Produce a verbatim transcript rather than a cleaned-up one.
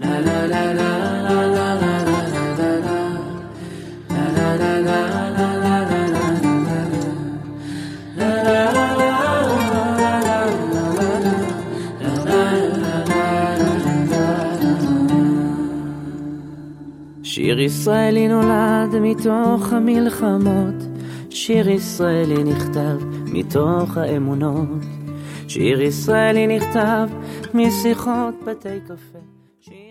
שיר ישראלי נולד מתוך המלחמות, שיר ישראלי נכתב מתוך האמונות, שיר ישראלי נכתב משיחות בתי קפה.